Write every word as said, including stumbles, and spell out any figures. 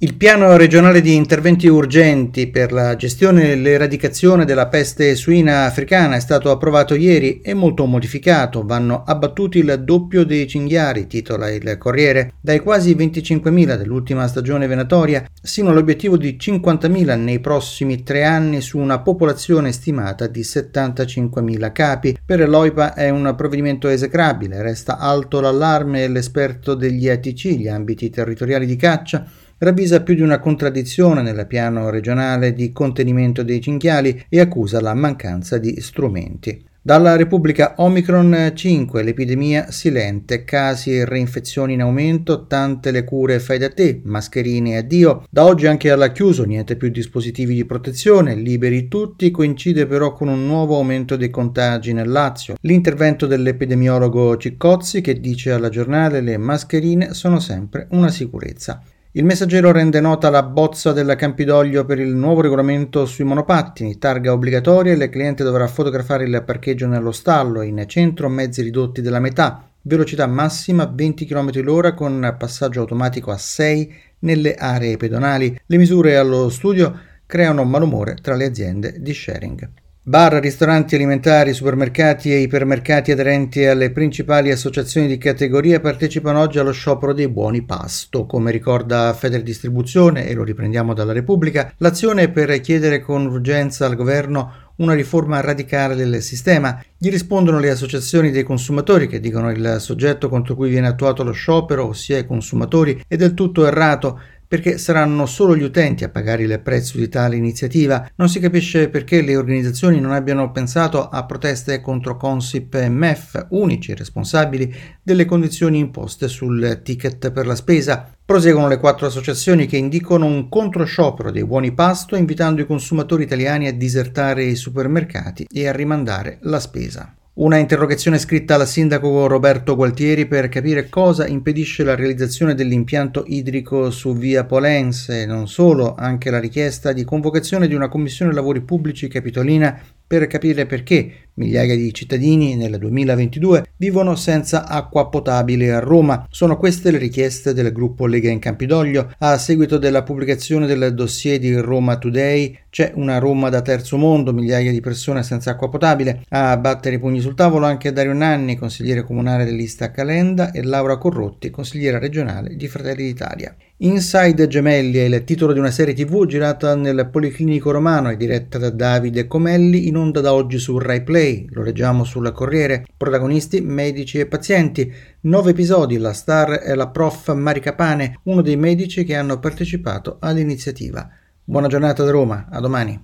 Il piano regionale di interventi urgenti per la gestione e l'eradicazione della peste suina africana è stato approvato ieri e molto modificato. Vanno abbattuti il doppio dei cinghiali, titola il Corriere, dai quasi venticinquemila dell'ultima stagione venatoria sino all'obiettivo di cinquantamila nei prossimi tre anni su una popolazione stimata di settantacinquemila capi. Per l'O I P A è un provvedimento esecrabile, resta alto l'allarme e l'esperto degli A T C, gli ambiti territoriali di caccia, ravvisa più di una contraddizione nel piano regionale di contenimento dei cinghiali e accusa la mancanza di strumenti. Dalla Repubblica Omicron cinque, l'epidemia silente, casi e reinfezioni in aumento, tante le cure fai da te, mascherine addio. Da oggi anche alla chiuso, niente più dispositivi di protezione, liberi tutti, coincide però con un nuovo aumento dei contagi nel Lazio. L'intervento dell'epidemiologo Ciccozzi che dice alla Giornale le mascherine sono sempre una sicurezza. Il Messaggero rende nota la bozza della Campidoglio per il nuovo regolamento sui monopattini, targa obbligatoria e il cliente dovrà fotografare il parcheggio nello stallo, in centro mezzi ridotti della metà, velocità massima venti chilometri l'ora con passaggio automatico a sei nelle aree pedonali. Le misure allo studio creano malumore tra le aziende di sharing. Bar, ristoranti alimentari, supermercati e ipermercati aderenti alle principali associazioni di categoria partecipano oggi allo sciopero dei buoni pasto. Come ricorda Federdistribuzione, e lo riprendiamo dalla Repubblica, l'azione è per chiedere con urgenza al governo una riforma radicale del sistema. Gli rispondono le associazioni dei consumatori che dicono il soggetto contro cui viene attuato lo sciopero, ossia i consumatori, è del tutto errato, perché saranno solo gli utenti a pagare il prezzo di tale iniziativa. Non si capisce perché le organizzazioni non abbiano pensato a proteste contro Consip e M E F, unici responsabili delle condizioni imposte sul ticket per la spesa. Proseguono le quattro associazioni che indicano un controsciopero dei buoni pasto, invitando i consumatori italiani a disertare i supermercati e a rimandare la spesa. Una interrogazione scritta al sindaco Roberto Gualtieri per capire cosa impedisce la realizzazione dell'impianto idrico su via Polense, non solo, anche la richiesta di convocazione di una commissione lavori pubblici capitolina per capire perché migliaia di cittadini nel duemilaventidue vivono senza acqua potabile a Roma. Sono queste le richieste del gruppo Lega in Campidoglio. A seguito della pubblicazione del dossier di Roma Today, c'è una Roma da terzo mondo, migliaia di persone senza acqua potabile. A battere i pugni sul tavolo anche Dario Nanni, consigliere comunale del Lista Calenda, e Laura Corrotti, consigliera regionale di Fratelli d'Italia. Inside Gemelli è il titolo di una serie tivù girata nel Policlinico Romano e diretta da Davide Comelli, in onda da oggi su Rai Play. Lo leggiamo sul Corriere. Protagonisti medici e pazienti. Nove episodi. La star è la prof Marica Pane, uno dei medici che hanno partecipato all'iniziativa. Buona giornata da Roma, a domani.